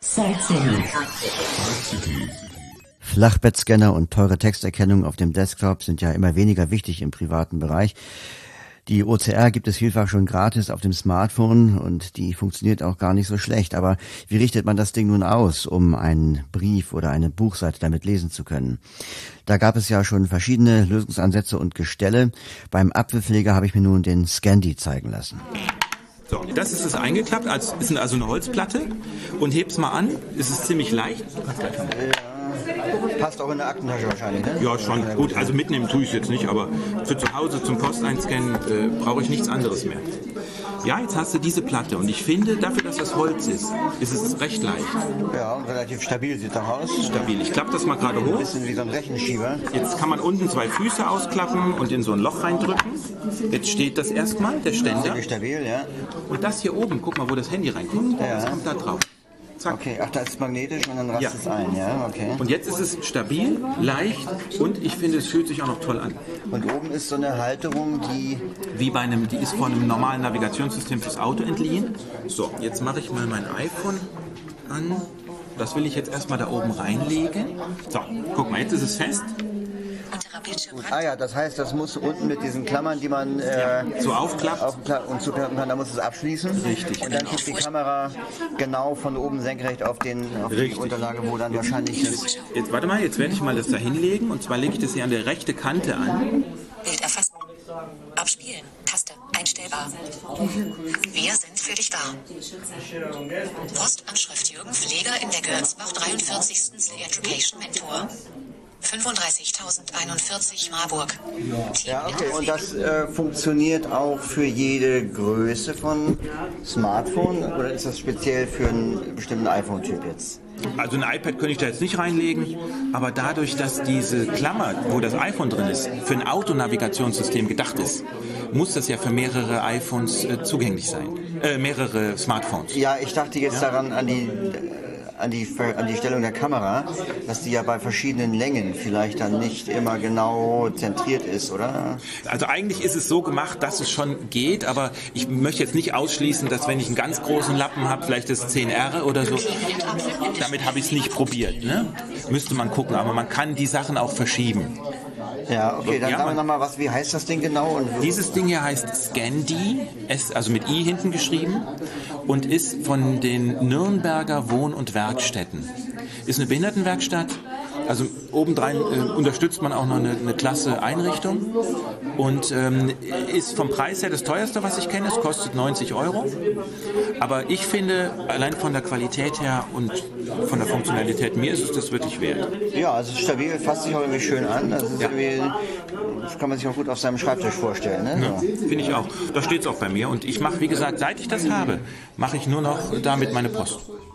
Side City. Flachbettscanner und teure Texterkennung auf dem Desktop sind ja immer weniger wichtig im privaten Bereich. Die OCR gibt es vielfach schon gratis auf dem Smartphone und die funktioniert auch gar nicht so schlecht. Aber wie richtet man das Ding nun aus, um einen Brief oder eine Buchseite damit lesen zu können? Da gab es ja schon verschiedene Lösungsansätze und Gestelle. Beim Apfelpfleger habe ich mir nun den Scandi zeigen lassen. So, das ist es eingeklappt, ist also eine Holzplatte und heb's mal an, ist es ziemlich leicht. Passt auch in der Aktentasche wahrscheinlich, ne? Ja, schon. Gut, also mitnehmen tue ich es jetzt nicht, aber für zu Hause zum Posteinscannen brauche ich nichts anderes mehr. Ja, jetzt hast du diese Platte und ich finde, dafür, dass das Holz ist es recht leicht. Ja, und relativ stabil sieht das aus. Stabil. Ich klappe das mal gerade hoch. Ein bisschen wie so ein Rechenschieber. Jetzt kann man unten 2 Füße ausklappen und in so ein Loch reindrücken. Jetzt steht das erstmal, der Ständer. Ziemlich stabil, ja. Und das hier oben, guck mal, wo das Handy reinkommt, das kommt da drauf. Zack. Okay, ach, da ist es magnetisch und dann rast es ein, ja, okay. Und jetzt ist es stabil, leicht und ich finde, es fühlt sich auch noch toll an. Und oben ist so eine Halterung, die ist von einem normalen Navigationssystem fürs Auto entliehen. So, jetzt mache ich mal mein iPhone an. Das will ich jetzt erstmal da oben reinlegen. So, guck mal, jetzt ist es fest. Gut. Ah ja, das heißt, das muss unten mit diesen Klammern, die man so aufklappt und zuklappen kann, da muss es abschließen. Richtig. Und dann guckt die Kamera genau von oben senkrecht auf die Unterlage, wo dann wahrscheinlich das... Jetzt warte mal, jetzt werde ich mal das da hinlegen und zwar lege ich das hier an der rechten Kante an. Bild erfassen. Abspielen. Taste. Einstellbar. Wir sind für dich da. Postanschrift Jürgen Pfleger in der Görnsbach 43. Education Mentor. 35.041 Marburg. Ja, okay. Und das funktioniert auch für jede Größe von Smartphone oder ist das speziell für einen bestimmten iPhone-Typ jetzt? Also ein iPad könnte ich da jetzt nicht reinlegen, aber dadurch, dass diese Klammer, wo das iPhone drin ist, für ein Autonavigationssystem gedacht ist, muss das ja für mehrere iPhones zugänglich sein. Mehrere Smartphones. Ja, ich dachte jetzt daran an die Stellung der Kamera, dass die ja bei verschiedenen Längen vielleicht dann nicht immer genau zentriert ist, oder? Also eigentlich ist es so gemacht, dass es schon geht, aber ich möchte jetzt nicht ausschließen, dass wenn ich einen ganz großen Lappen habe, vielleicht das 10R oder so, damit habe ich es nicht probiert. Ne? Müsste man gucken, aber man kann die Sachen auch verschieben. Ja, okay, dann sagen wir nochmal, wie heißt das Ding genau? Dieses Ding hier heißt Scandi, also mit I hinten geschrieben und ist von den Nürnberger Wohn- und Werkstätten. Ist eine Behindertenwerkstatt, also obendrein unterstützt man auch noch eine klasse Einrichtung und ist vom Preis her das teuerste, was ich kenne, es kostet 90 €. Aber ich finde, allein von der Qualität her und von der Funktionalität, mir ist es das wirklich wert. Ja, also stabil, fasst sich auch irgendwie schön an. Das kann man sich auch gut auf seinem Schreibtisch vorstellen. Ne? Ja, finde ich auch. Da steht es auch bei mir. Und ich mache, wie gesagt, seit ich das habe, mache ich nur noch damit meine Post.